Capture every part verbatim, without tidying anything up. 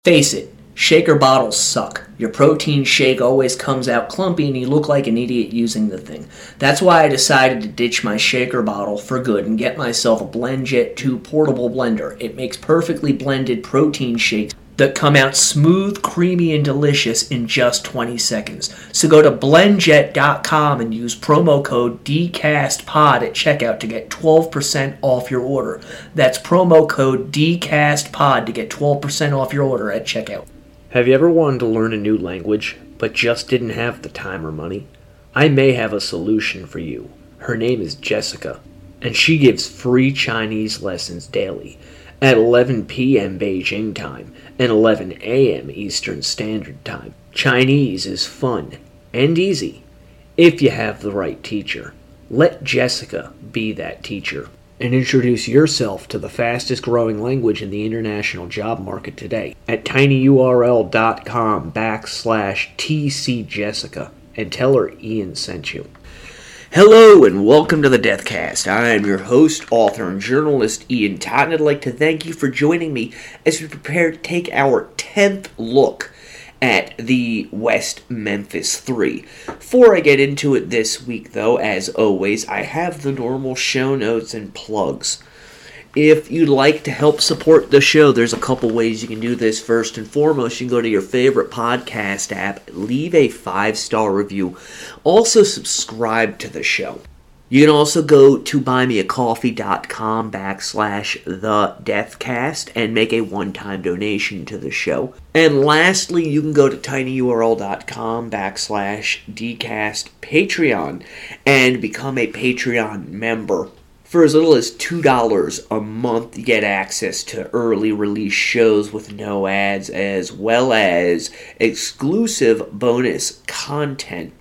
Face it, shaker bottles suck. Your protein shake always comes out clumpy and you look like an idiot using the thing. That's why I decided to ditch my shaker bottle for good and get myself a BlendJet two portable blender. It makes perfectly blended protein shakes that come out smooth, creamy, and delicious in just twenty seconds. So go to blend jet dot com and use promo code D cast pod at checkout to get twelve percent off your order. That's promo code D cast pod to get twelve percent off your order at checkout. Have you ever wanted to learn a new language, but just didn't have the time or money? I may have a solution for you. Her name is Jessica, and she gives free Chinese lessons daily at eleven p.m. Beijing time and eleven a.m. Eastern Standard Time. Chinese is fun and easy if you have the right teacher. Let Jessica be that teacher and introduce yourself to the fastest growing language in the international job market today at tinyurl.com backslash tcjessica and tell her Ian sent you. Hello and welcome to the Deathcast. I am your host, author, and journalist Ian Todd, and I'd like to thank you for joining me as we prepare to take our tenth look at the West Memphis Three. Before I get into it this week, though, as always, I have the normal show notes and plugs. If you'd like to help support the show, there's a couple ways you can do this. First and foremost, you can go to your favorite podcast app, leave a five-star review. Also, subscribe to the show. You can also go to buymeacoffee.com backslash the Deathcast and make a one-time donation to the show. And lastly, you can go to tinyurl.com backslash dcast Patreon and become a Patreon member. For as little as two dollars a month, you get access to early release shows with no ads, as well as exclusive bonus content.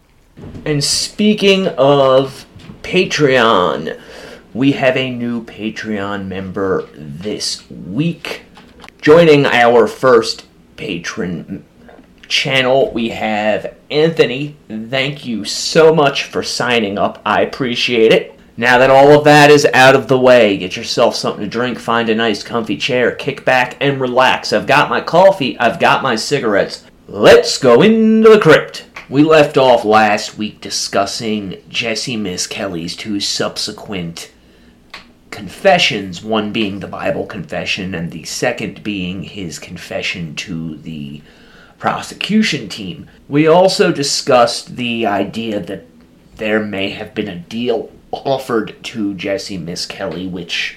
And speaking of Patreon, we have a new Patreon member this week. Joining our first patron channel, we have Anthony. Thank you so much for signing up. I appreciate it. Now that all of that is out of the way, get yourself something to drink, find a nice comfy chair, kick back and relax. I've got my coffee, I've got my cigarettes. Let's go into the crypt. We left off last week discussing Jesse Misskelley's two subsequent confessions, one being the Bible confession and the second being his confession to the prosecution team. We also discussed the idea that there may have been a deal offered to Jesse Misskelley, which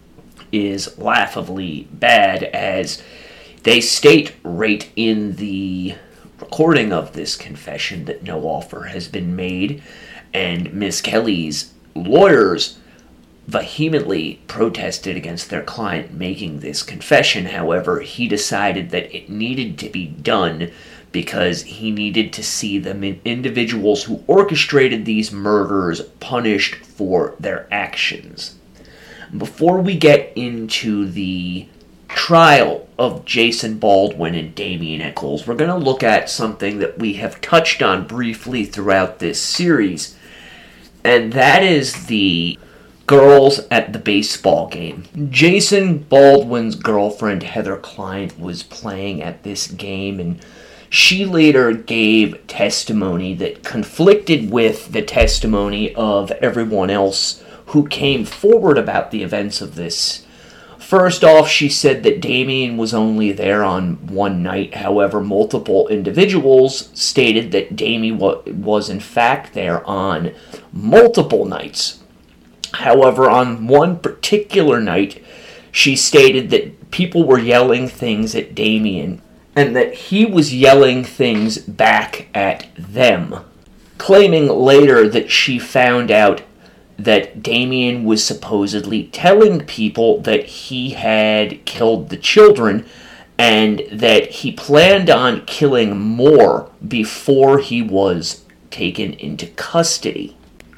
is laughably bad, as they state right in the recording of this confession that no offer has been made, and Misskelley's lawyers vehemently protested against their client making this confession. However, he decided that it needed to be done because he needed to see the individuals who orchestrated these murders punished for their actions. Before we get into the trial of Jason Baldwin and Damien Echols, we're going to look at something that we have touched on briefly throughout this series, and that is the girls at the baseball game. Jason Baldwin's girlfriend, Heather Klein, was playing at this game, and she later gave testimony that conflicted with the testimony of everyone else who came forward about the events of this. First off, she said that Damien was only there on one night. However, multiple individuals stated that Damien was in fact there on multiple nights. However, on one particular night, she stated that people were yelling things at Damien, and that he was yelling things back at them, claiming later that she found out that Damien was supposedly telling people that he had killed the children and that he planned on killing more before he was taken into custody.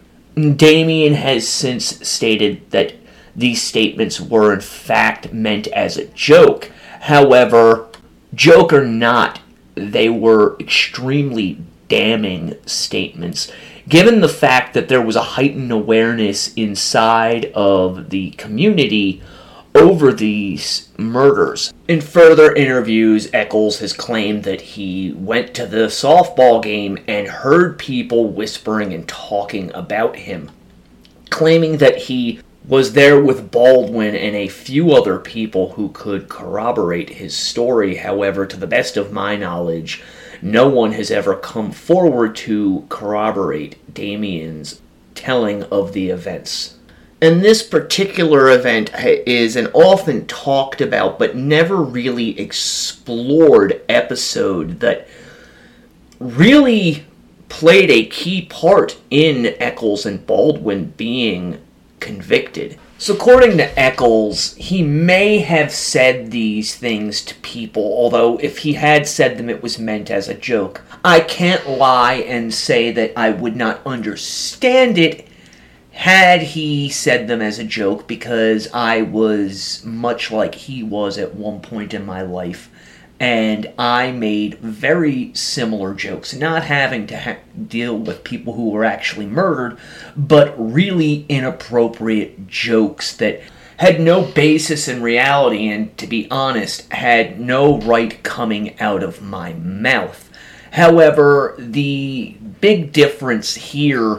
Damien has since stated that these statements were in fact meant as a joke. However, joke or not, they were extremely damning statements, given the fact that there was a heightened awareness inside of the community over these murders. In further interviews, Eccles has claimed that he went to the softball game and heard people whispering and talking about him, claiming that he was there with Baldwin and a few other people who could corroborate his story. However, to the best of my knowledge, no one has ever come forward to corroborate Damien's telling of the events. And this particular event is an often talked about but never really explored episode that really played a key part in Eccles and Baldwin being convicted. So according to Eccles, he may have said these things to people, although if he had said them it was meant as a joke. I can't lie and say that I would not understand it had he said them as a joke, because I was much like he was at one point in my life, and I made very similar jokes, not having to ha- deal with people who were actually murdered, but really inappropriate jokes that had no basis in reality and, to be honest, had no right coming out of my mouth. However, the big difference here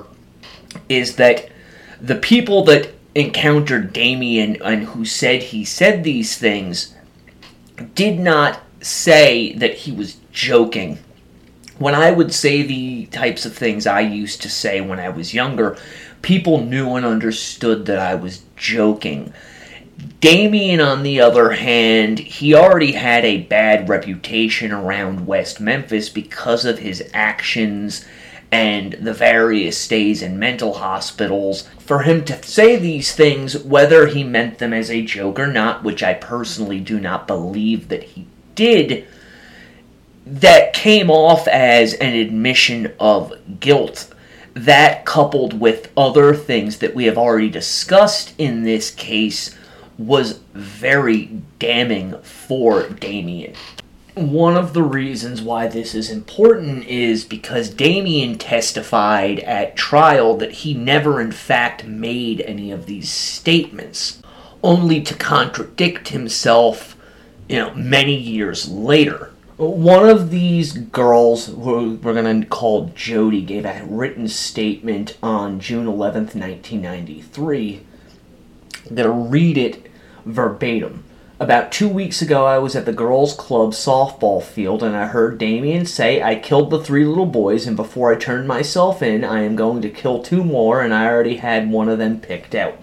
is that the people that encountered Damien and who said he said these things did not say that he was joking. When I would say the types of things I used to say when I was younger, people knew and understood that I was joking. Damien, on the other hand, he already had a bad reputation around West Memphis because of his actions and the various stays in mental hospitals. For him to say these things, whether he meant them as a joke or not, which I personally do not believe that he did, that came off as an admission of guilt. That, coupled with other things that we have already discussed in this case, was very damning for Damien. One of the reasons why this is important is because Damien testified at trial that he never in fact made any of these statements, only to contradict himself, you know, many years later. One of these girls, who we're going to call Jody, gave a written statement on June eleventh, nineteen ninety-three. I'm going to read it verbatim. About two weeks ago, I was at the girls' club softball field, and I heard Damien say, "I killed the three little boys, and before I turned myself in, I am going to kill two more, and I already had one of them picked out."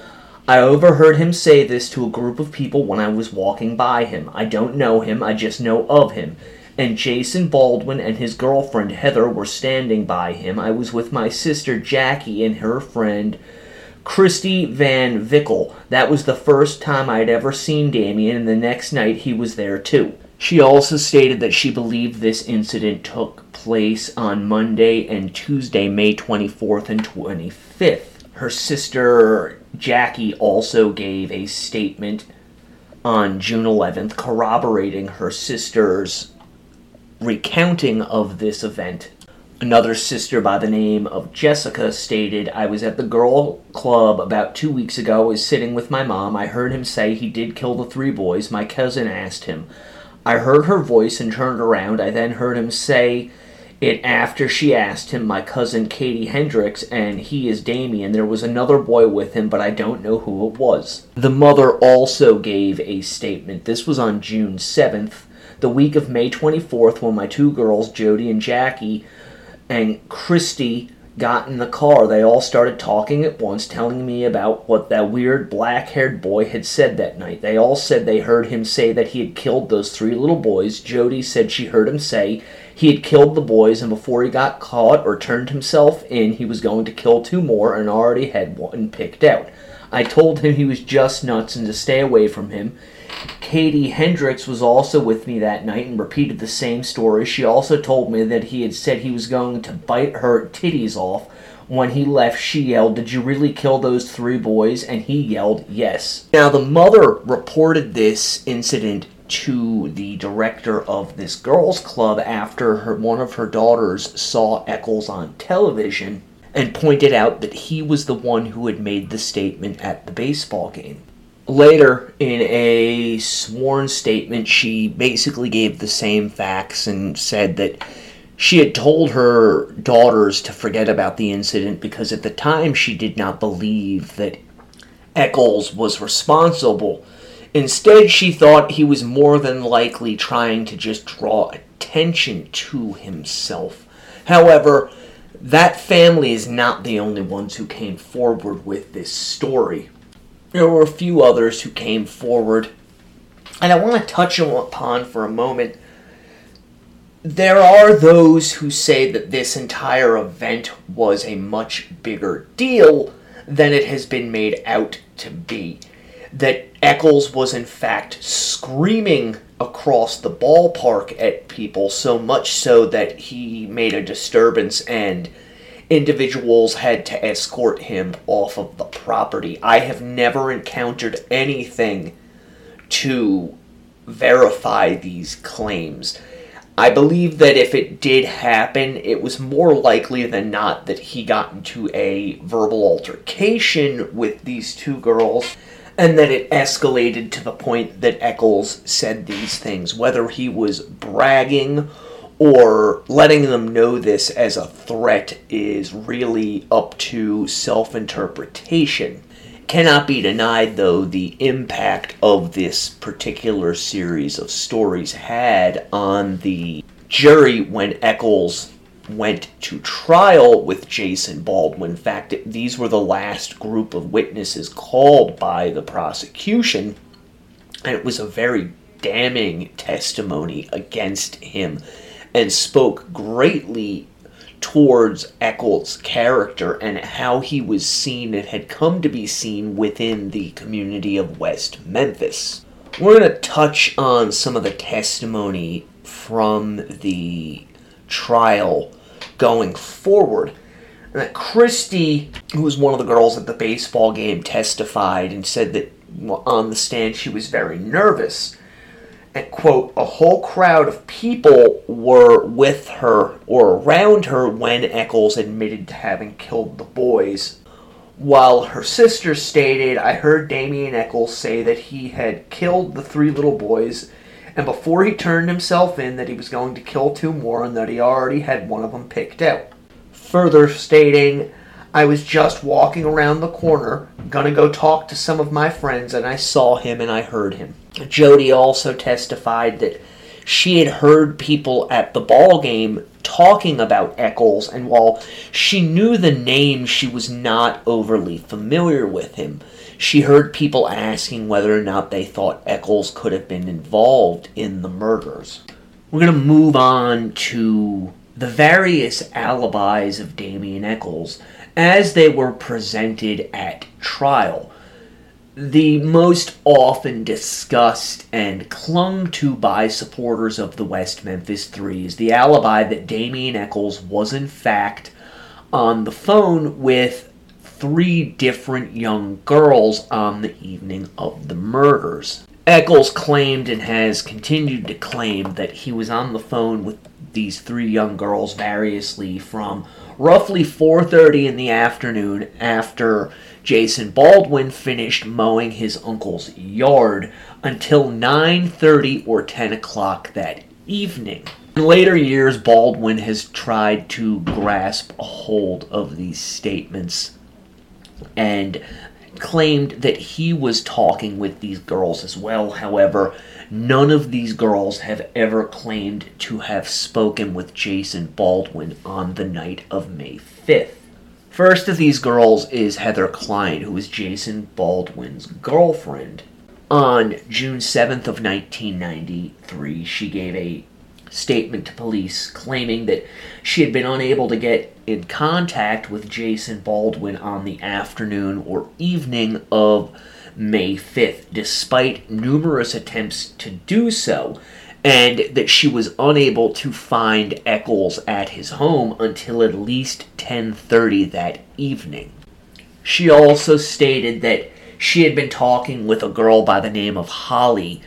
I overheard him say this to a group of people when I was walking by him. I don't know him, I just know of him. And Jason Baldwin and his girlfriend Heather were standing by him. I was with my sister Jackie and her friend Christy Van Vickel. That was the first time I'd ever seen Damien, and the next night he was there too. She also stated that she believed this incident took place on Monday and Tuesday, May twenty-fourth and twenty-fifth. Her sister Jackie also gave a statement on June eleventh corroborating her sister's recounting of this event. Another sister by the name of Jessica stated, "I was at the girl club about two weeks ago. I was sitting with my mom. I heard him say he did kill the three boys. My cousin asked him. I heard her voice and turned around. I then heard him say it after she asked him, my cousin Katie Hendricks, and he is Damien. There was another boy with him, but I don't know who it was." The mother also gave a statement. This was on June seventh, the week of May twenty-fourth, when my two girls, Jody and Jackie, and Christy got in the car. They all started talking at once, telling me about what that weird black-haired boy had said that night. They all said they heard him say that he had killed those three little boys. Jody said she heard him say he had killed the boys, and before he got caught or turned himself in, he was going to kill two more and already had one picked out. I told him he was just nuts and to stay away from him. Katie Hendricks was also with me that night and repeated the same story. She also told me that he had said he was going to bite her titties off. When he left, she yelled, "Did you really kill those three boys?" And he yelled, "Yes." Now, the mother reported this incident to the director of this girls' club after her, one of her daughters saw Eccles on television and pointed out that he was the one who had made the statement at the baseball game. Later, in a sworn statement, she basically gave the same facts and said that she had told her daughters to forget about the incident because at the time she did not believe that Eccles was responsible. Instead, she thought he was more than likely trying to just draw attention to himself. However, that family is not the only ones who came forward with this story. There were a few others who came forward, and I want to touch upon for a moment. There are those who say that this entire event was a much bigger deal than it has been made out to be. That Eccles was in fact screaming across the ballpark at people, so much so that he made a disturbance and individuals had to escort him off of the property. I have never encountered anything to verify these claims. I believe that if it did happen, it was more likely than not that he got into a verbal altercation with these two girls, and that it escalated to the point that Eccles said these things. Whether he was bragging or letting them know this as a threat is really up to self-interpretation. Cannot be denied, though, the impact of this particular series of stories had on the jury when Eccles went to trial with Jason Baldwin. In fact, these were the last group of witnesses called by the prosecution, and it was a very damning testimony against him and spoke greatly towards Eccles' character and how he was seen and had come to be seen within the community of West Memphis. We're going to touch on some of the testimony from the trial going forward. And that Christy, who was one of the girls at the baseball game, testified and said that on the stand she was very nervous. And, quote, a whole crowd of people were with her or around her when Eccles admitted to having killed the boys. While her sister stated, I heard Damien Eccles say that he had killed the three little boys, and before he turned himself in that he was going to kill two more and that he already had one of them picked out. Further stating, I was just walking around the corner, gonna go talk to some of my friends, and I saw him and I heard him. Jody also testified that she had heard people at the ball game talking about Eccles, and while she knew the name, she was not overly familiar with him. She heard people asking whether or not they thought Eccles could have been involved in the murders. We're going to move on to the various alibis of Damien Eccles as they were presented at trial. The most often discussed and clung to by supporters of the West Memphis Three is the alibi that Damien Eccles was in fact on the phone with three different young girls on the evening of the murders. Eccles claimed and has continued to claim that he was on the phone with these three young girls variously from roughly four thirty in the afternoon after Jason Baldwin finished mowing his uncle's yard until nine thirty or ten o'clock that evening. In later years, Baldwin has tried to grasp a hold of these statements and claimed that he was talking with these girls as well. However, none of these girls have ever claimed to have spoken with Jason Baldwin on the night of May fifth. First of these girls is Heather Klein, who was Jason Baldwin's girlfriend. On June seventh of nineteen ninety-three, she gave a statement to police claiming that she had been unable to get in contact with Jason Baldwin on the afternoon or evening of May fifth, despite numerous attempts to do so, and that she was unable to find Eccles at his home until at least ten thirty that evening. She also stated that she had been talking with a girl by the name of Holly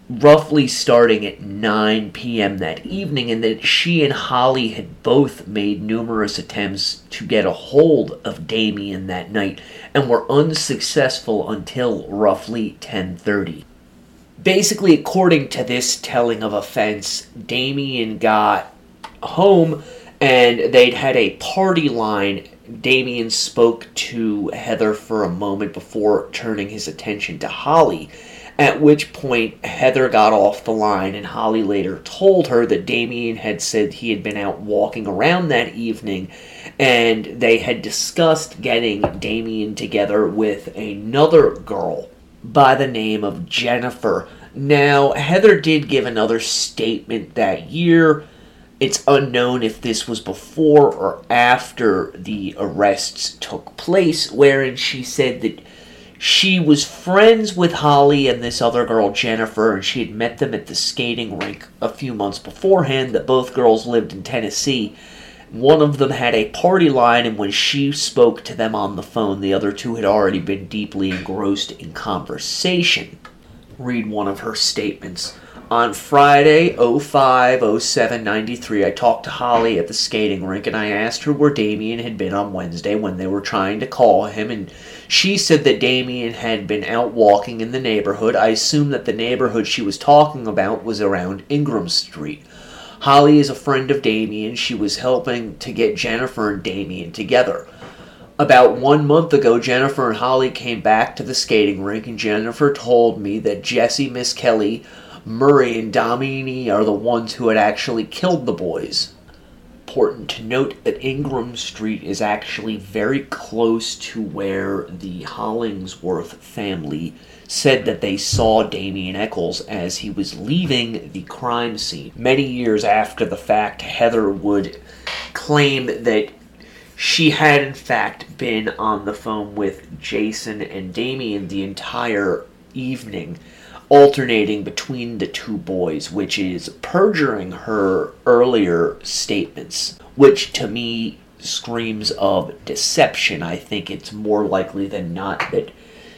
roughly starting at nine p.m. that evening, and that she and Holly had both made numerous attempts to get a hold of Damien that night and were unsuccessful until roughly ten thirty. Basically, according to this telling of events, Damien got home and they'd had a party line. Damien spoke to Heather for a moment before turning his attention to Holly, at which point Heather got off the line, and Holly later told her that Damien had said he had been out walking around that evening and they had discussed getting Damien together with another girl by the name of Jennifer. Now, Heather did give another statement that year. It's unknown if this was before or after the arrests took place, wherein she said that she was friends with Holly and this other girl, Jennifer, and she had met them at the skating rink a few months beforehand, that both girls lived in Tennessee. One of them had a party line, and when she spoke to them on the phone, the other two had already been deeply engrossed in conversation. Read one of her statements. On Friday, oh five oh seven ninety-three, I talked to Holly at the skating rink, and I asked her where Damien had been on Wednesday when they were trying to call him, and she said that Damien had been out walking in the neighborhood. I assumed that the neighborhood she was talking about was around Ingram Street. Holly is a friend of Damien. She was helping to get Jennifer and Damien together. About one month ago, Jennifer and Holly came back to the skating rink, and Jennifer told me that Jesse, Miss Kelly, Murray, and Domini are the ones who had actually killed the boys. Important to note that Ingram Street is actually very close to where the Hollingsworth family said that they saw Damien Echols as he was leaving the crime scene. Many years after the fact, Heather would claim that she had in fact been on the phone with Jason and Damien the entire evening, alternating between the two boys, which is perjuring her earlier statements, which to me screams of deception. I think it's more likely than not that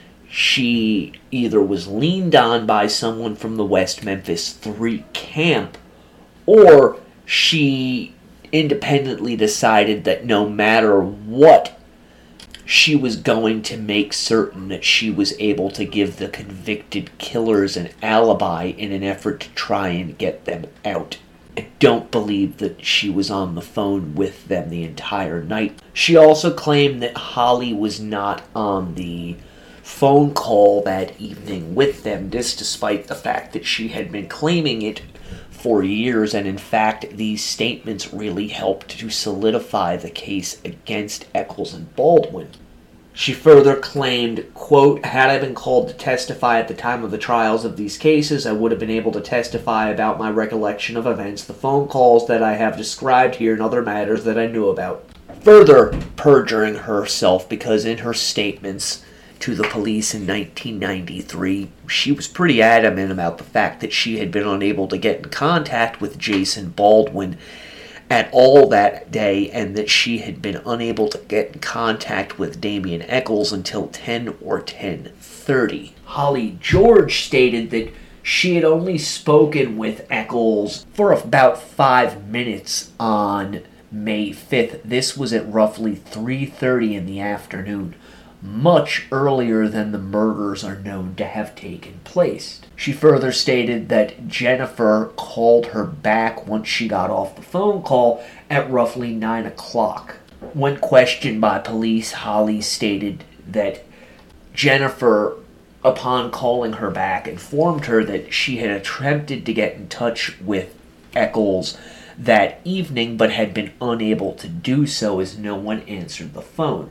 she either was leaned on by someone from the West Memphis three camp, or she independently decided that no matter what, she was going to make certain that she was able to give the convicted killers an alibi in an effort to try and get them out. I don't believe that she was on the phone with them the entire night. She also claimed that Holly was not on the phone call that evening with them, this despite the fact that she had been claiming it for years, and in fact these statements really helped to solidify the case against Echols and Baldwin. She further claimed, quote, "Had I been called to testify at the time of the trials of these cases, I would have been able to testify about my recollection of events, the phone calls that I have described here, and other matters that I knew about." Further perjuring herself, because in her statements to the police in nineteen ninety-three, she was pretty adamant about the fact that she had been unable to get in contact with Jason Baldwin at all that day, and that she had been unable to get in contact with Damien Echols until ten or ten thirty. Holly George stated that she had only spoken with Echols for about five minutes on May fifth. This was at roughly three thirty in the afternoon, much earlier than the murders are known to have taken place. She further stated that Jennifer called her back once she got off the phone call at roughly nine o'clock. When questioned by police, Holly stated that Jennifer, upon calling her back, informed her that she had attempted to get in touch with Echols that evening but had been unable to do so as no one answered the phone.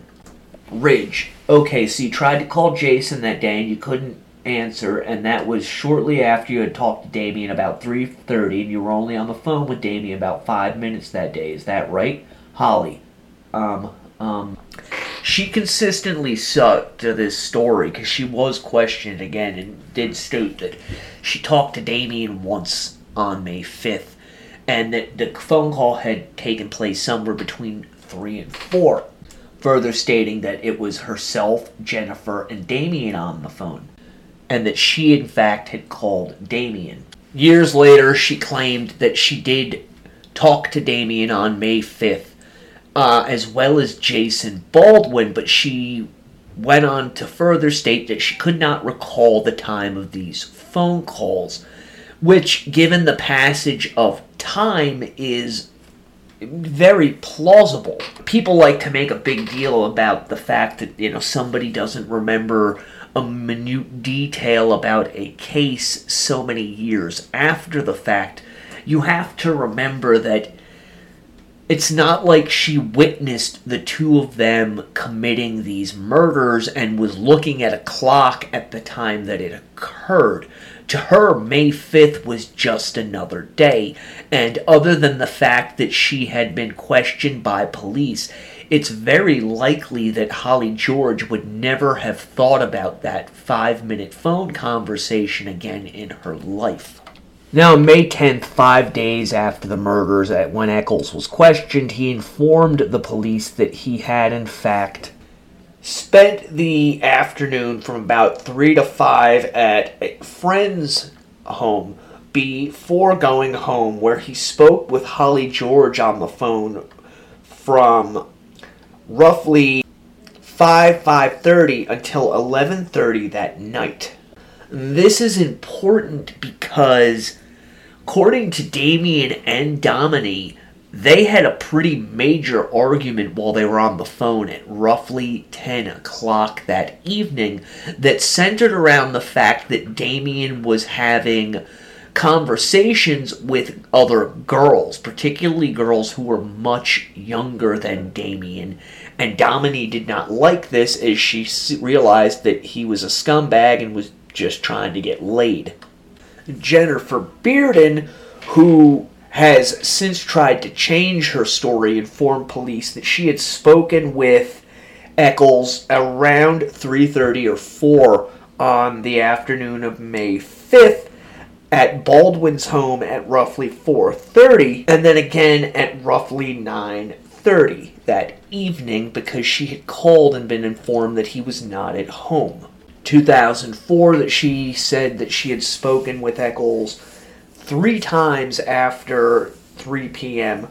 Ridge. Okay, so you tried to call Jason that day and you couldn't answer, and that was shortly after you had talked to Damien about three thirty, and you were only on the phone with Damien about five minutes that day. Is that right? Holly. Um, um... She consistently stuck to this story because she was questioned again and did state that she talked to Damien once on May fifth, and that the phone call had taken place somewhere between three and four. Further stating that it was herself, Jennifer, and Damien on the phone. and that she in fact had called Damien. Years later, she claimed that she did talk to Damien on May fifth, uh, as well as Jason Baldwin, but she went on to further state that she could not recall the time of these phone calls, which, given the passage of time, is very plausible. People like to make a big deal about the fact that, you know, somebody doesn't remember a minute detail about a case so many years after the fact. You have to remember that it's not like she witnessed the two of them committing these murders and was looking at a clock at the time that it occurred. To her, May fifth was just another day, and other than the fact that she had been questioned by police, it's very likely that Holly George would never have thought about that five-minute phone conversation again in her life. Now, on May tenth, five days after the murders, when Eccles was questioned, he informed the police that he had, in fact, spent the afternoon from about three to five at a friend's home before going home, where he spoke with Holly George on the phone from roughly five, five thirty until eleven thirty that night. This is important because, according to Damien and Domini, they had a pretty major argument while they were on the phone at roughly ten o'clock that evening that centered around the fact that Damien was having conversations with other girls, particularly girls who were much younger than Damien, and Domini did not like this as she realized that he was a scumbag and was just trying to get laid. Jennifer Bearden, who has since tried to change her story, informed police that she had spoken with Eccles around three thirty or four on the afternoon of May fifth at Baldwin's home at roughly four thirty, and then again at roughly nine thirty that evening because she had called and been informed that he was not at home. two thousand four, that she said that she had spoken with Eccles three times after three p.m.,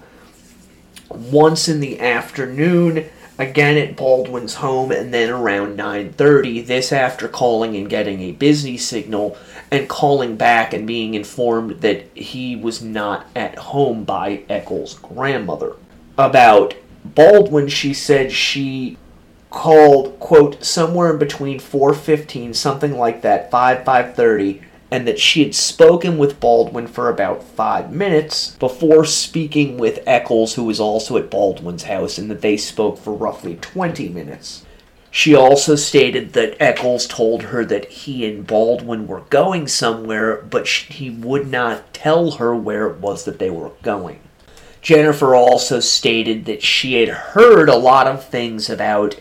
once in the afternoon, again at Baldwin's home, and then around nine thirty, this after calling and getting a busy signal, and calling back and being informed that he was not at home by Eccles' grandmother. About Baldwin, she said she called, quote, somewhere in between four fifteen, something like that, five, five thirty, and that she had spoken with Baldwin for about five minutes before speaking with Eccles, who was also at Baldwin's house, and that they spoke for roughly twenty minutes. She also stated that Eccles told her that he and Baldwin were going somewhere, but he would not tell her where it was that they were going. Jennifer also stated that she had heard a lot of things about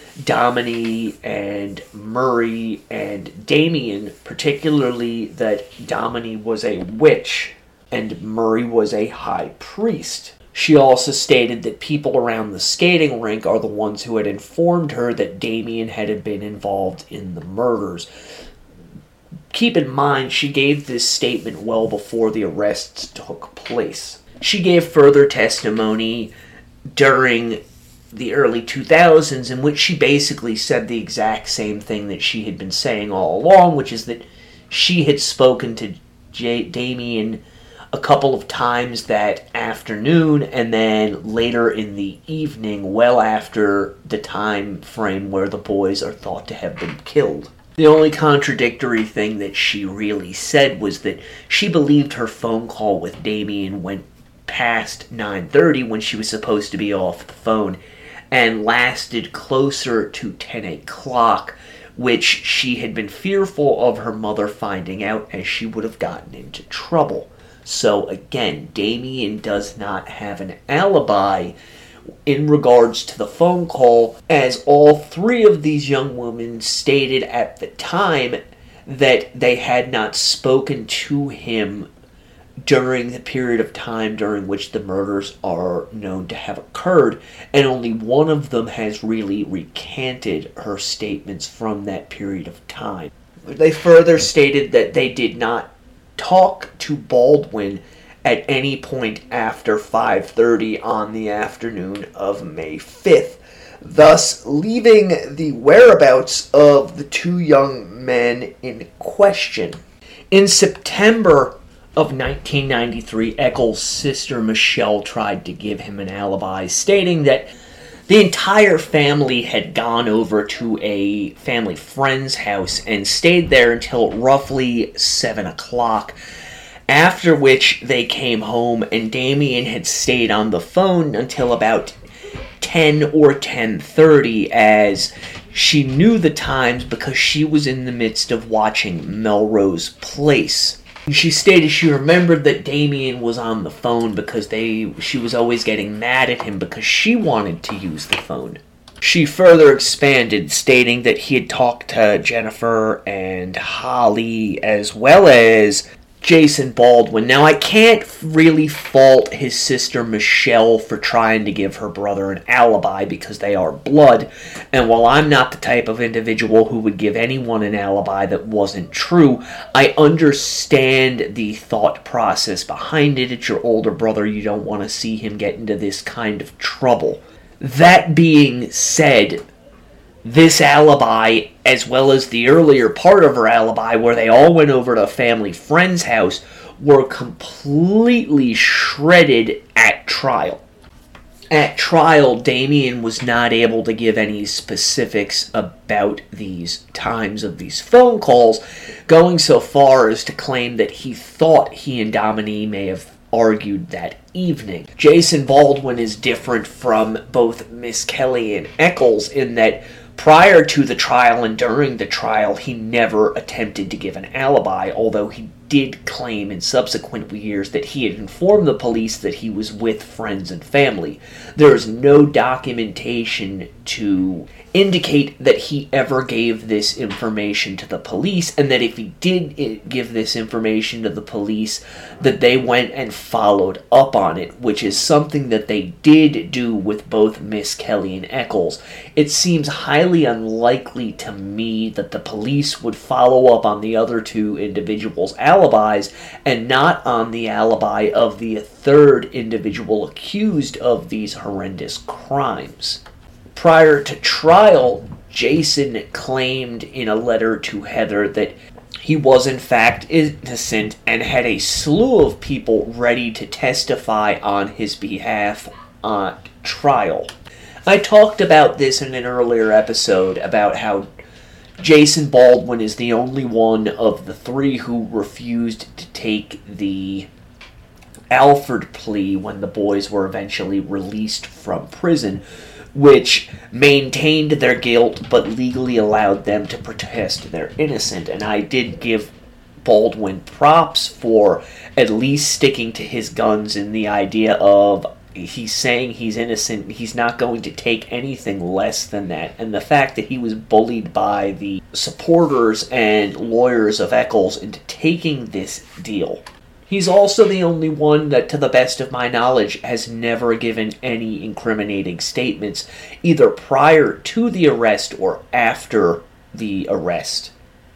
Domini and Murray and Damien, particularly that Domini was a witch and Murray was a high priest. She also stated that people around the skating rink are the ones who had informed her that Damien had been involved in the murders. Keep in mind, she gave this statement well before the arrests took place. She gave further testimony during the early two thousands, in which she basically said the exact same thing that she had been saying all along, which is that she had spoken to J- Damien a couple of times that afternoon, and then later in the evening, well after the time frame where the boys are thought to have been killed. The only contradictory thing that she really said was that she believed her phone call with Damien went past nine thirty when she was supposed to be off the phone, and lasted closer to ten o'clock, which she had been fearful of her mother finding out, as she would have gotten into trouble. So again, Damien does not have an alibi in regards to the phone call, as all three of these young women stated at the time that they had not spoken to him during the period of time during which the murders are known to have occurred, and only one of them has really recanted her statements from that period of time. They further stated that they did not talk to Baldwin at any point after five thirty on the afternoon of May fifth, thus leaving the whereabouts of the two young men in question. In September of nineteen ninety-three, Eccles' sister Michelle tried to give him an alibi, stating that the entire family had gone over to a family friend's house and stayed there until roughly seven o'clock, after which they came home and Damien had stayed on the phone until about ten or ten thirty, as she knew the times because she was in the midst of watching Melrose Place. She stated she remembered that Damien was on the phone because they she was always getting mad at him because she wanted to use the phone. She further expanded, stating that he had talked to Jennifer and Holly as well as Jason Baldwin. Now, I can't really fault his sister Michelle for trying to give her brother an alibi because they are blood, and while I'm not the type of individual who would give anyone an alibi that wasn't true, I understand the thought process behind it. It's your older brother, you don't want to see him get into this kind of trouble. That being said, this alibi, as well as the earlier part of her alibi where they all went over to a family friend's house, were completely shredded at trial. At trial, Damien was not able to give any specifics about these times of these phone calls, going so far as to claim that he thought he and Dominique may have argued that evening. Jason Baldwin is different from both Miss Kelly and Eccles in that prior to the trial and during the trial, he never attempted to give an alibi, although he did claim in subsequent years that he had informed the police that he was with friends and family. There is no documentation to indicate that he ever gave this information to the police, and that if he did give this information to the police, that they went and followed up on it, which is something that they did do with both Miss Kelly and Eccles. It seems highly unlikely to me that the police would follow up on the other two individuals' alibis and not on the alibi of the third individual accused of these horrendous crimes. Prior to trial, Jason claimed in a letter to Heather that he was in fact innocent and had a slew of people ready to testify on his behalf on trial. I talked about this in an earlier episode about how Jason Baldwin is the only one of the three who refused to take the Alford plea when the boys were eventually released from prison, which maintained their guilt but legally allowed them to protest their innocence. And I did give Baldwin props for at least sticking to his guns in the idea of he's saying he's innocent, he's not going to take anything less than that. And the fact that he was bullied by the supporters and lawyers of Eccles into taking this deal. He's also the only one that, to the best of my knowledge, has never given any incriminating statements, either prior to the arrest or after the arrest.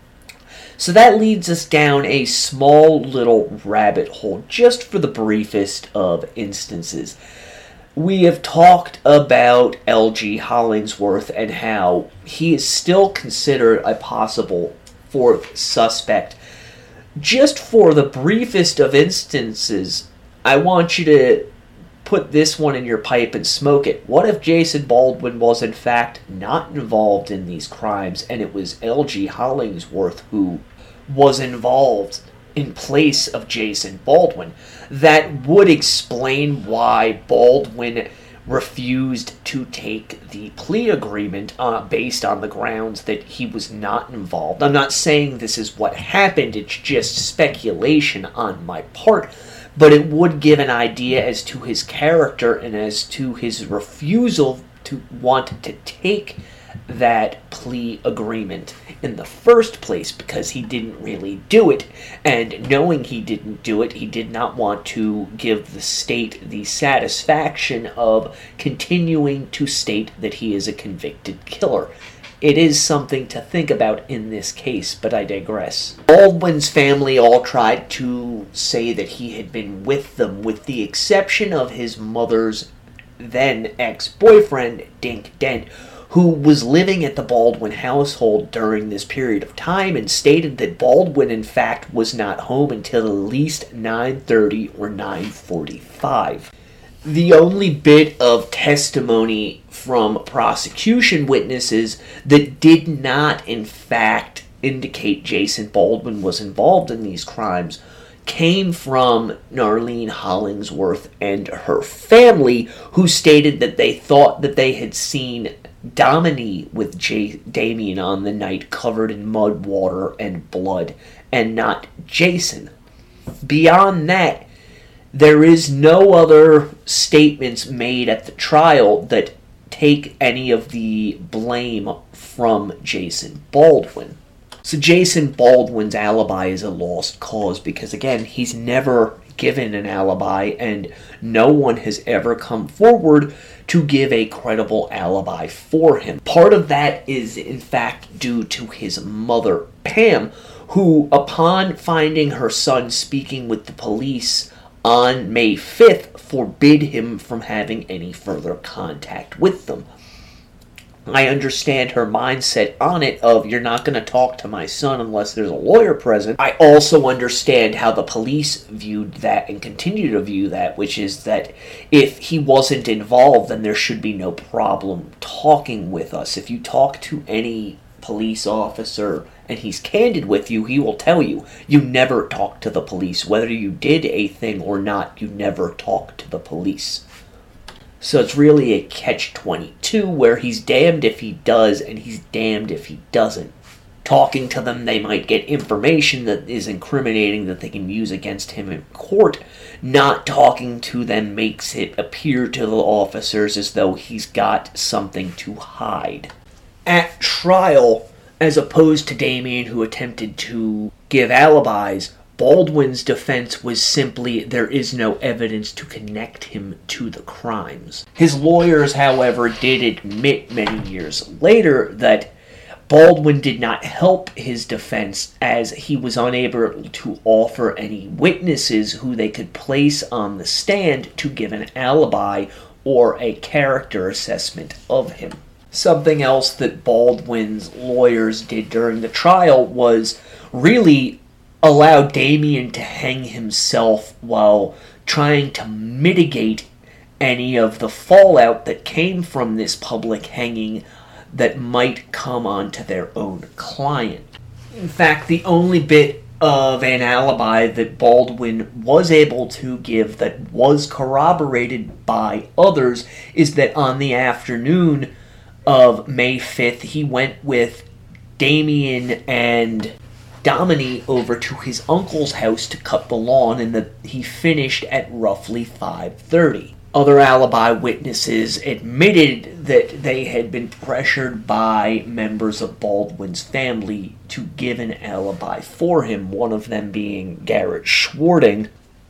So that leads us down a small little rabbit hole, just for the briefest of instances. We have talked about L G Hollingsworth and how he is still considered a possible fourth suspect. Just for the briefest of instances, I want you to put this one in your pipe and smoke it. What if Jason Baldwin was in fact not involved in these crimes and it was L G Hollingsworth who was involved in place of Jason Baldwin? That would explain why Baldwin refused to take the plea agreement uh, based on the grounds that he was not involved. I'm not saying this is what happened, it's just speculation on my part, but it would give an idea as to his character and as to his refusal to want to take that plea agreement in the first place, because he didn't really do it, and knowing he didn't do it, he did not want to give the state the satisfaction of continuing to state that he is a convicted killer. it is something to think about in this case, but I digress. Baldwin's family all tried to say that he had been with them, with the exception of his mother's then ex-boyfriend, Dink Dent, who was living at the Baldwin household during this period of time and stated that Baldwin, in fact, was not home until at least nine thirty or nine forty-five. The only bit of testimony from prosecution witnesses that did not, in fact, indicate Jason Baldwin was involved in these crimes came from Narlene Hollingsworth and her family, who stated that they thought that they had seen Dominique with J- Damien on the night covered in mud, water, and blood, and not Jason. Beyond that, there is no other statements made at the trial that take any of the blame from Jason Baldwin. So Jason Baldwin's alibi is a lost cause because, again, he's never given an alibi and no one has ever come forward to give a credible alibi for him. Part of that is, in fact, due to his mother, Pam, who, upon finding her son speaking with the police on May fifth, forbid him from having any further contact with them. I understand her mindset on it of, you're not going to talk to my son unless there's a lawyer present. I also understand how the police viewed that and continue to view that, which is that if he wasn't involved, then there should be no problem talking with us. If you talk to any police officer and he's candid with you, he will tell you, you never talk to the police. Whether you did a thing or not, you never talk to the police. So it's really a catch twenty-two where he's damned if he does and he's damned if he doesn't. Talking to them, they might get information that is incriminating that they can use against him in court. Not talking to them makes it appear to the officers as though he's got something to hide. At trial, as opposed to Damien, who attempted to give alibis, Baldwin's defense was simply there is no evidence to connect him to the crimes. His lawyers, however, did admit many years later that Baldwin did not help his defense as he was unable to offer any witnesses who they could place on the stand to give an alibi or a character assessment of him. Something else that Baldwin's lawyers did during the trial was really allow Damien to hang himself while trying to mitigate any of the fallout that came from this public hanging that might come onto their own client. In fact, the only bit of an alibi that Baldwin was able to give that was corroborated by others is that on the afternoon of May fifth, he went with Damien and Dominique over to his uncle's house to cut the lawn, and that he finished at roughly five thirty. Other alibi witnesses admitted that they had been pressured by members of Baldwin's family to give an alibi for him, one of them being Garrett Schwarting.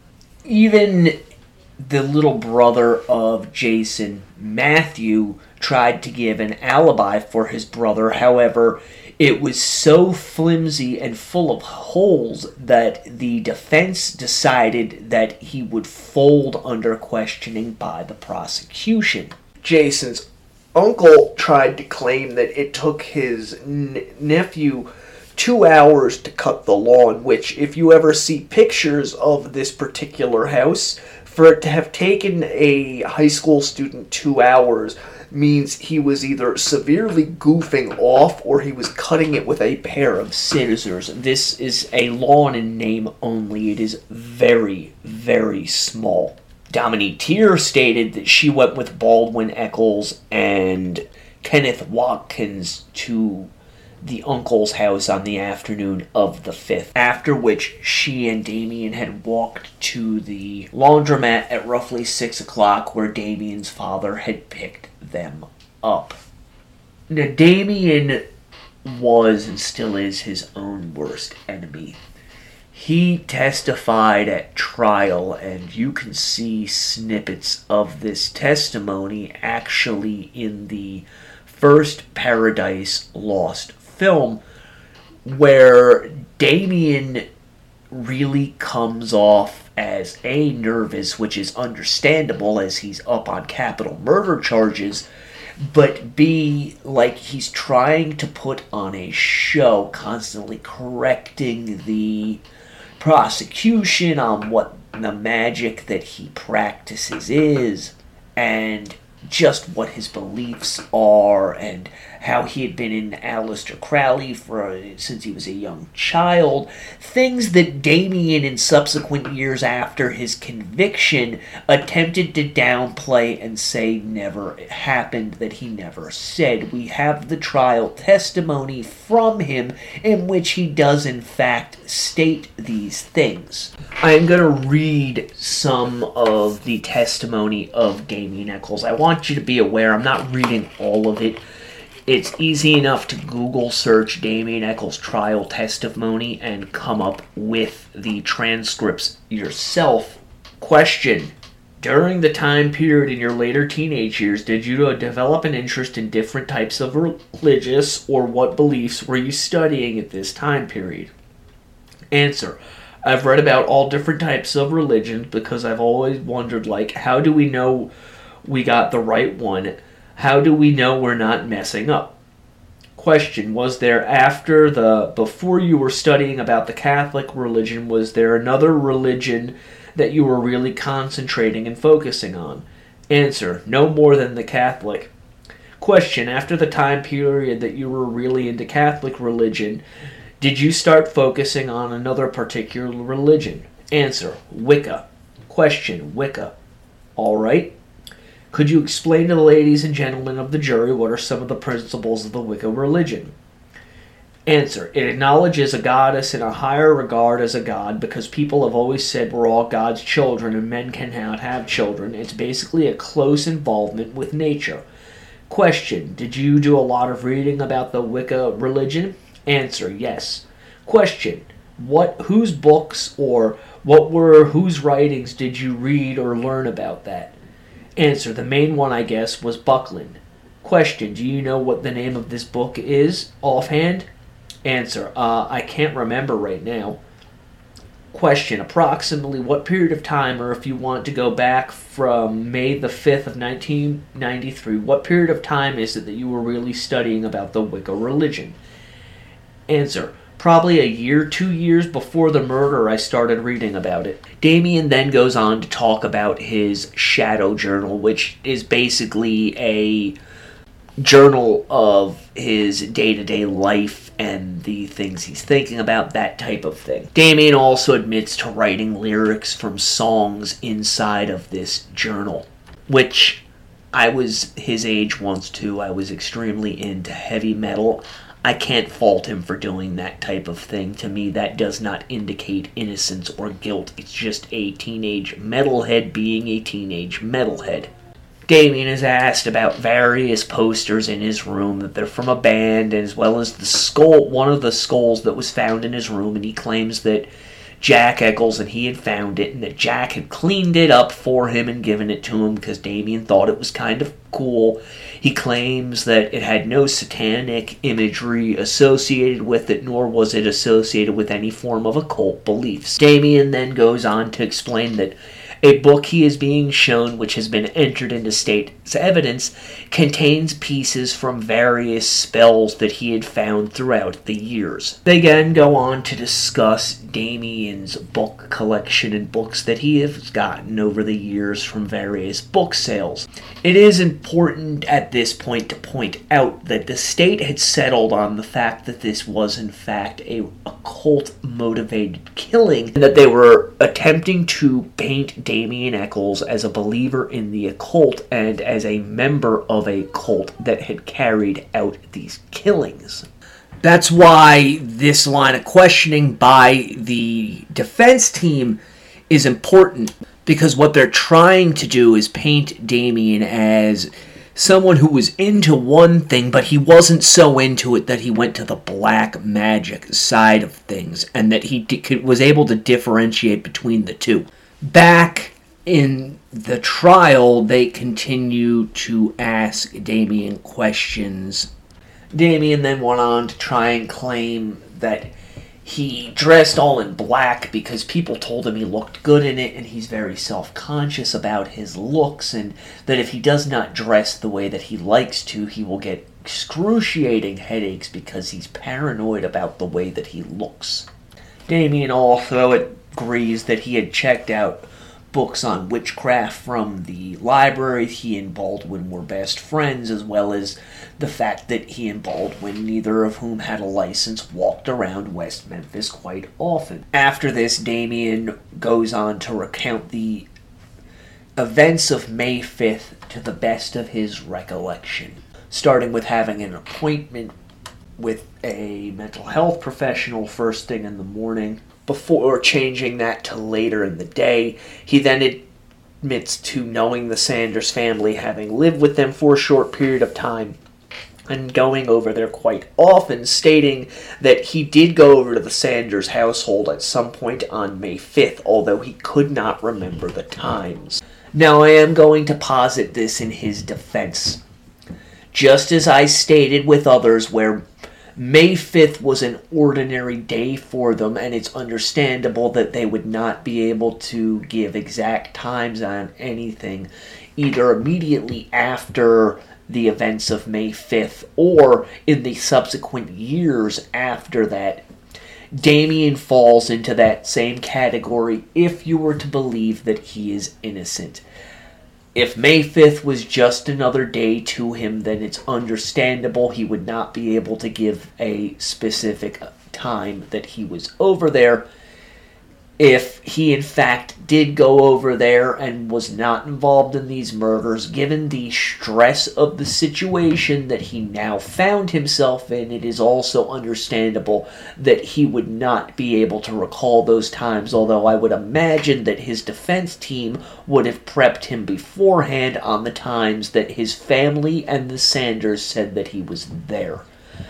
Even the little brother of Jason, Matthew, tried to give an alibi for his brother. However, it was so flimsy and full of holes that the defense decided that he would fold under questioning by the prosecution. Jason's uncle tried to claim that it took his n- nephew two hours to cut the lawn, which, if you ever see pictures of this particular house, for it to have taken a high school student two hours means he was either severely goofing off or he was cutting it with a pair of scissors. This is a lawn in name only. It is very, very small. Dominique Tier stated that she went with Baldwin Eccles and Kenneth Watkins to the uncle's house on the afternoon of the fifth, after which she and Damien had walked to the laundromat at roughly six o'clock where Damien's father had picked them up. Now, Damien was and still is his own worst enemy. He testified at trial, and you can see snippets of this testimony actually in the first Paradise Lost film, where Damien really comes off as A, nervous, which is understandable as he's up on capital murder charges, but B, like he's trying to put on a show, constantly correcting the prosecution on what the magic that he practices is, and just what his beliefs are, and how he had been in Aleister Crowley for since he was a young child. Things that Damien, in subsequent years after his conviction, attempted to downplay and say never happened, that he never said. We have the trial testimony from him in which he does in fact state these things. I am going to read some of the testimony of Damien Echols. I want you to be aware, I'm not reading all of it. It's easy enough to Google search Damien Echols trial testimony and come up with the transcripts yourself. Question: during the time period in your later teenage years, did you develop an interest in different types of religious, or what beliefs were you studying at this time period? Answer: I've read about all different types of religions because I've always wondered, like, how do we know we got the right one? How do we know we're not messing up? Question: was there after the, before you were studying about the Catholic religion, was there another religion that you were really concentrating and focusing on? Answer: no more than the Catholic. Question: after the time period that you were really into Catholic religion, did you start focusing on another particular religion? Answer: Wicca. Question: Wicca. All right. Could you explain to the ladies and gentlemen of the jury what are some of the principles of the Wicca religion? Answer: it acknowledges a goddess in a higher regard as a god because people have always said we're all God's children and men cannot have children. It's basically a close involvement with nature. Question: did you do a lot of reading about the Wicca religion? Answer: yes. Question: what, whose books or what were, whose writings did you read or learn about that? Answer: the main one, I guess, was Buckland. Question: do you know what the name of this book is, offhand? Answer: uh, I can't remember right now. Question: approximately what period of time, or if you want to go back from May the fifth of nineteen ninety-three, what period of time is it that you were really studying about the Wicca religion? Answer: probably a year, two years before the murder I started reading about it. Damien then goes on to talk about his shadow journal, which is basically a journal of his day-to-day life and the things he's thinking about, that type of thing. Damien also admits to writing lyrics from songs inside of this journal, which I was his age once too. I was extremely into heavy metal. I can't fault him for doing that type of thing. To me, that does not indicate innocence or guilt. It's just a teenage metalhead being a teenage metalhead. Damien is asked about various posters in his room, that they're from a band, as well as the skull, one of the skulls that was found in his room, and he claims that Jack Echols and he had found it, and that Jack had cleaned it up for him and given it to him because Damien thought it was kind of cool. He claims that it had no satanic imagery associated with it, nor was it associated with any form of occult beliefs. Damien then goes on to explain that a book he is being shown, which has been entered into state's evidence, contains pieces from various spells that he had found throughout the years. They again go on to discuss Damien's book collection and books that he has gotten over the years from various book sales. It is important at this point to point out that the state had settled on the fact that this was in fact a occult-motivated killing, and that they were attempting to paint Damien Echols as a believer in the occult and as a member of a cult that had carried out these killings. That's why this line of questioning by the defense team is important, because what they're trying to do is paint Damien as someone who was into one thing, but he wasn't so into it that he went to the black magic side of things, and that he di- was able to differentiate between the two. Back In the trial, they continue to ask Damien questions. Damien then went on to try and claim that he dressed all in black because people told him he looked good in it, and he's very self-conscious about his looks, and that if he does not dress the way that he likes to, he will get excruciating headaches because he's paranoid about the way that he looks. Damien also agrees that he had checked out books on witchcraft from the library. He and Baldwin were best friends, as well as the fact that he and Baldwin, neither of whom had a license, walked around West Memphis quite often. After this, Damien goes on to recount the events of May fifth to the best of his recollection, starting with having an appointment with a mental health professional first thing in the morning, before changing that to later in the day. He then admits to knowing the Sanders family, having lived with them for a short period of time, and going over there quite often, stating that he did go over to the Sanders household at some point on May fifth, although he could not remember the times. Now, I am going to posit this in his defense. Just as I stated with others where May fifth was an ordinary day for them, and it's understandable that they would not be able to give exact times on anything, either immediately after the events of May fifth or in the subsequent years after that. Damien falls into that same category if you were to believe that he is innocent. If May fifth was just another day to him, then it's understandable he would not be able to give a specific time that he was over there. If he in fact did go over there and was not involved in these murders, given the stress of the situation that he now found himself in, it is also understandable that he would not be able to recall those times, although I would imagine that his defense team would have prepped him beforehand on the times that his family and the Sanders said that he was there.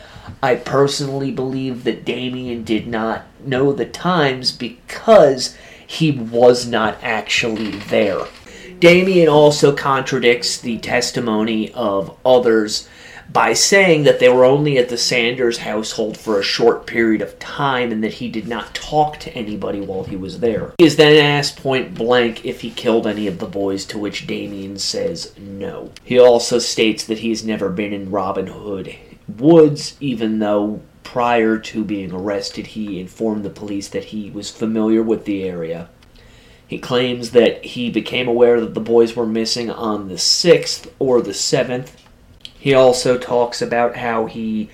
I personally believe that Damien did not know the times because he was not actually there. Damien also contradicts the testimony of others by saying that they were only at the Sanders household for a short period of time and that he did not talk to anybody while he was there. He is then asked point blank if he killed any of the boys, to which Damien says no. He also states that he's never been in Robin Hood Woods, even though prior to being arrested he informed the police that he was familiar with the area. He claims that he became aware that the boys were missing on the sixth or the seventh. He also talks about how he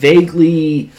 vaguely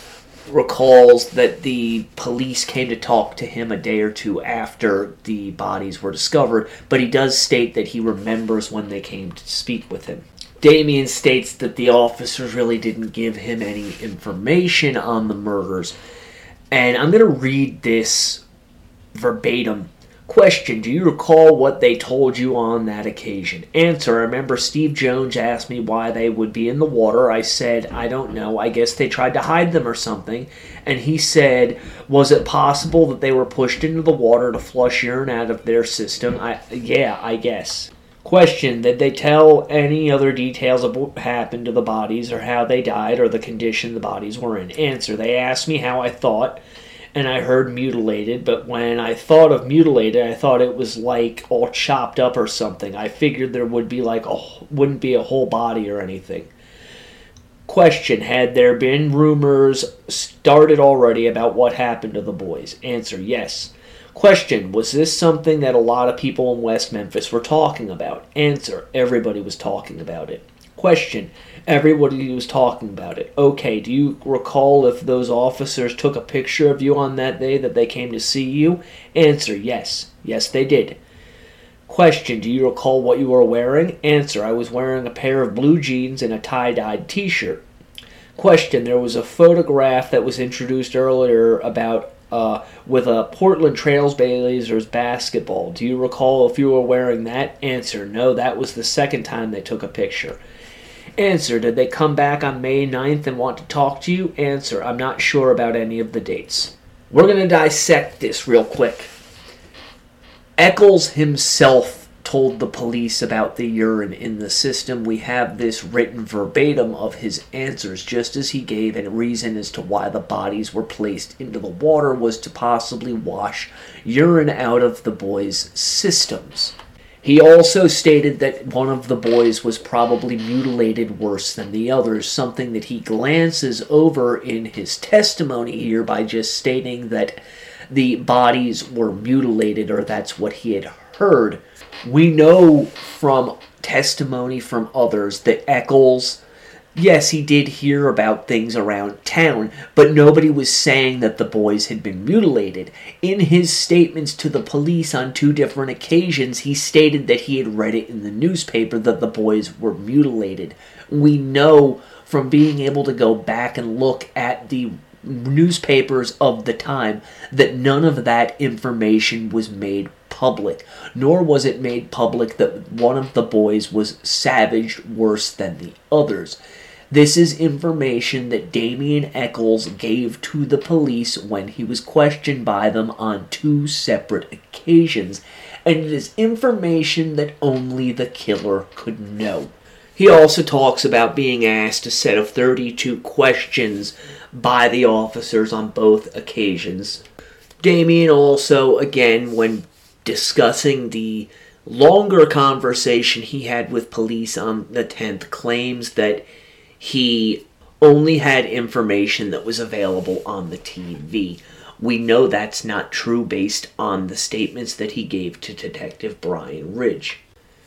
recalls that the police came to talk to him a day or two after the bodies were discovered, but he does state that he remembers when they came to speak with him. Damien states that the officers really didn't give him any information on the murders. And I'm going to read this verbatim. Question: do you recall what they told you on that occasion? Answer: I remember Steve Jones asked me why they would be in the water. I said, I don't know. I guess they tried to hide them or something. And he said, was it possible that they were pushed into the water to flush urine out of their system? I, yeah, I guess. Question: did they tell any other details of what happened to the bodies or how they died or the condition the bodies were in? Answer: they asked me how I thought, and I heard mutilated, but when I thought of mutilated, I thought it was like all chopped up or something. I figured there would be like a, wouldn't be a whole body or anything. Question: had there been rumors started already about what happened to the boys? Answer: yes. Question: was this something that a lot of people in West Memphis were talking about? Answer: everybody was talking about it. Question: everybody was talking about it. Okay, do you recall if those officers took a picture of you on that day that they came to see you? Answer: yes. Yes, they did. Question: do you recall what you were wearing? Answer: I was wearing a pair of blue jeans and a tie-dyed t-shirt. Question: there was a photograph that was introduced earlier about Uh, with a Portland Trailblazers basketball. Do you recall if you were wearing that? Answer: no, that was the second time they took a picture. Answer: did they come back on May ninth and want to talk to you? Answer: I'm not sure about any of the dates. We're going to dissect this real quick. Eccles himself told the police about the urine in the system. We have this written verbatim of his answers, just as he gave a reason as to why the bodies were placed into the water was to possibly wash urine out of the boys' systems. He also stated that one of the boys was probably mutilated worse than the others, something that he glances over in his testimony here by just stating that the bodies were mutilated, or that's what he had heard. We know from testimony from others that Eccles, yes, he did hear about things around town, but nobody was saying that the boys had been mutilated. In his statements to the police on two different occasions, he stated that he had read it in the newspaper that the boys were mutilated. We know from being able to go back and look at the newspapers of the time that none of that information was made public, nor was it made public that one of the boys was savaged worse than the others. This is information that Damien Eccles gave to the police when he was questioned by them on two separate occasions, and it is information that only the killer could know. He also talks about being asked a set of thirty-two questions by the officers on both occasions. Damien also, again, when discussing the longer conversation he had with police on the tenth, claims that he only had information that was available on the T V. We know that's not true based on the statements that he gave to Detective Brian Ridge.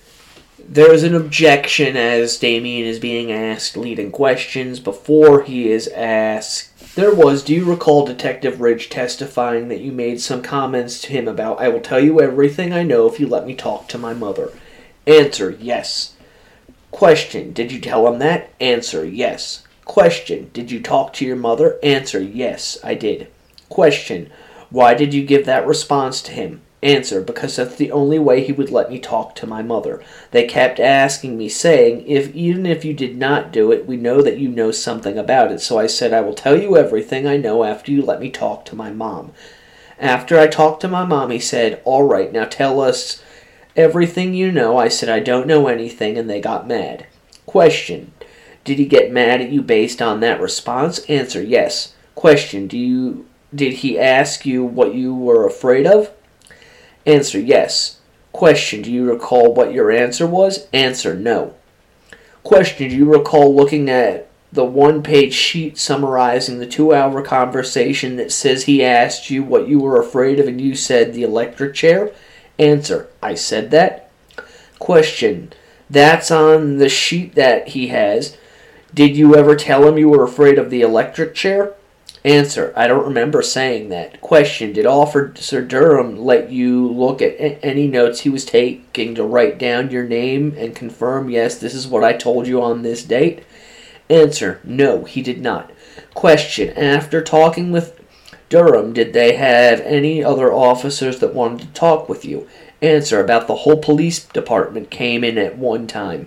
There is an objection as Damien is being asked leading questions. Before he is asked, there was, do you recall Detective Ridge testifying that you made some comments to him about, I will tell you everything I know if you let me talk to my mother? Answer, yes. Question, did you tell him that? Answer, yes. Question, did you talk to your mother? Answer, yes, I did. Question, why did you give that response to him? Answer, because that's the only way he would let me talk to my mother. They kept asking me, saying, if even if you did not do it, we know that you know something about it. So I said, I will tell you everything I know after you let me talk to my mom. After I talked to my mom, he said, all right, now tell us everything you know. I said, I don't know anything, and they got mad. Question, did he get mad at you based on that response? Answer, yes. Question, do you did he ask you what you were afraid of? Answer, yes. Question, do you recall what your answer was? Answer, no. Question, do you recall looking at the one-page sheet summarizing the two-hour conversation that says he asked you what you were afraid of and you said the electric chair? Answer, I said that. Question, that's on the sheet that he has. Did you ever tell him you were afraid of the electric chair? Answer, I don't remember saying that. Question, did Officer Durham let you look at any notes he was taking to write down your name and confirm, yes, this is what I told you on this date? Answer, no, he did not. Question, after talking with Durham, did they have any other officers that wanted to talk with you? Answer, about the whole police department came in at one time.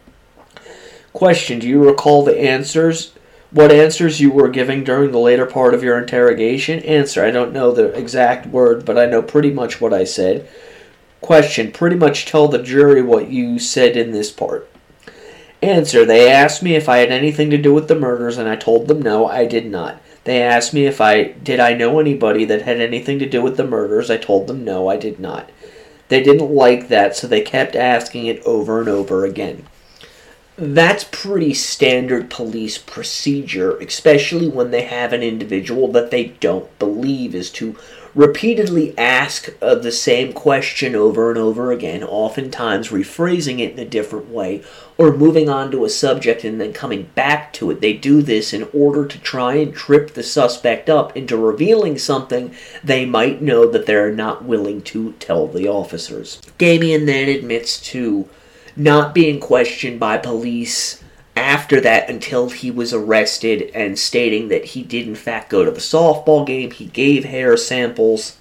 Question, do you recall the answers What answers you were giving during the later part of your interrogation? Answer, I don't know the exact word, but I know pretty much what I said. Question, pretty much tell the jury what you said in this part. Answer, they asked me if I had anything to do with the murders, and I told them no, I did not. They asked me if I did I know anybody that had anything to do with the murders. I told them no, I did not. They didn't like that, so they kept asking it over and over again. That's pretty standard police procedure, especially when they have an individual that they don't believe, is to repeatedly ask uh, the same question over and over again, oftentimes rephrasing it in a different way, or moving on to a subject and then coming back to it. They do this in order to try and trip the suspect up into revealing something they might know that they're not willing to tell the officers. Damien then admits to not being questioned by police after that until he was arrested, and stating that he did in fact go to the softball game. He gave hair samples,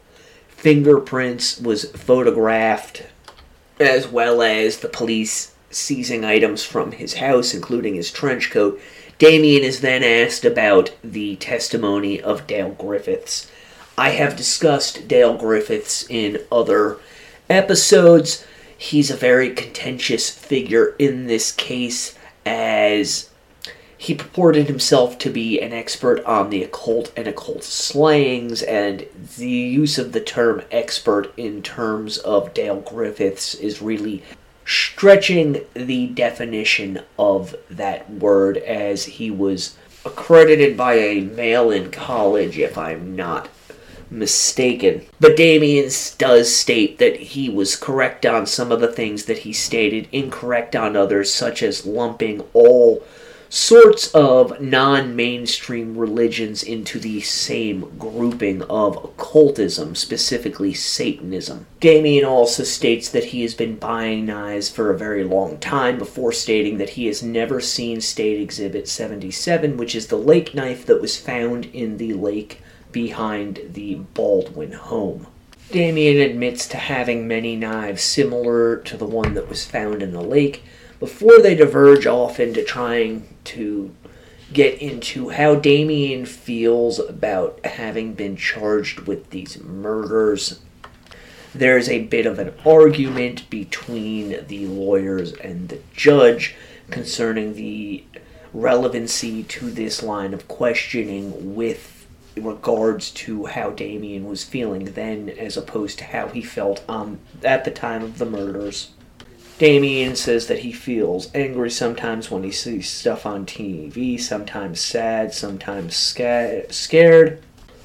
fingerprints was photographed, as well as the police seizing items from his house, including his trench coat. Damien is then asked about the testimony of Dale Griffiths. I have discussed Dale Griffiths in other episodes. He's a very contentious figure in this case, as he purported himself to be an expert on the occult and occult slayings, and the use of the term expert in terms of Dale Griffiths is really stretching the definition of that word, as he was accredited by a male in college, if I'm not mistaken. But Damien does state that he was correct on some of the things that he stated, incorrect on others, such as lumping all sorts of non-mainstream religions into the same grouping of occultism, specifically Satanism. Damien also states that he has been buying knives for a very long time, before stating that he has never seen State Exhibit seventy-seven, which is the lake knife that was found in the lake behind the Baldwin home. Damien admits to having many knives similar to the one that was found in the lake, before they diverge off into trying to get into how Damien feels about having been charged with these murders. There's a bit of an argument between the lawyers and the judge concerning the relevancy to this line of questioning with regards to how Damien was feeling then, as opposed to how he felt um, at the time of the murders. Damien says that he feels angry sometimes when he sees stuff on T V, sometimes sad, sometimes sca- scared.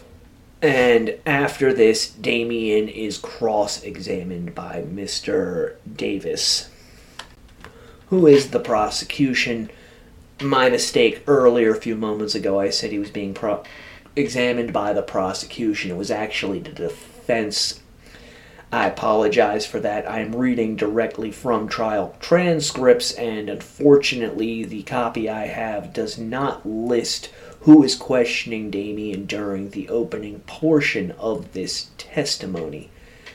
And after this, Damien is cross-examined by Mister Davis, who is the prosecution. My mistake earlier, a few moments ago, I said he was being pro- examined by the prosecution. It was actually the defense. I apologize for that. I am reading directly from trial transcripts, and unfortunately the copy I have does not list who is questioning Damien during the opening portion of this testimony.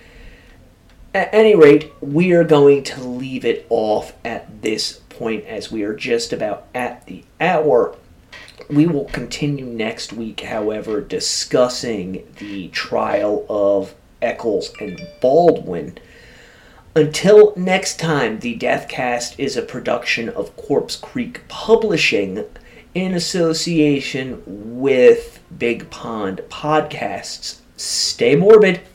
At any rate, we are going to leave it off at this point, as we are just about at the hour. We will continue next week, however, discussing the trial of Eccles and Baldwin. Until next time, the Deathcast is a production of Corpse Creek Publishing in association with Big Pond Podcasts. Stay morbid.